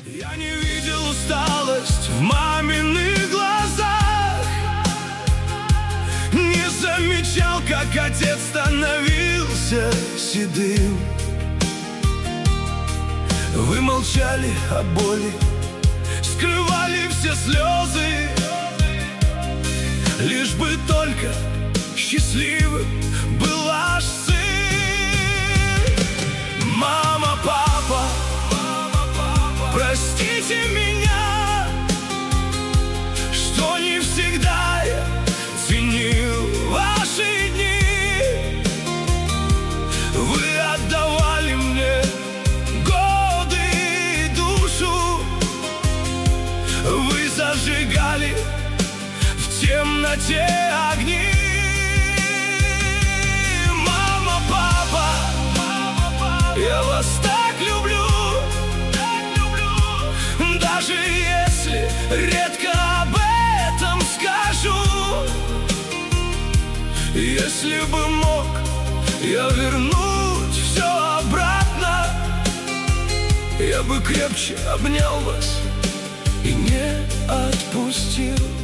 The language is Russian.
Я не видел усталость в маминых глазах, не замечал, как отец становился седым. Вы молчали о боли, скрывали все слезы, лишь бы только счастливым был ваш сын. Мама, папа, простите меня, что не всегда я ценил ваши дни. Вы отдавали мне годы и душу, вы зажигали в темноте огни. Мама, папа, я вас так люблю, даже если редко об этом скажу. Если бы мог я вернуть все обратно, я бы крепче обнял вас и не отпустил.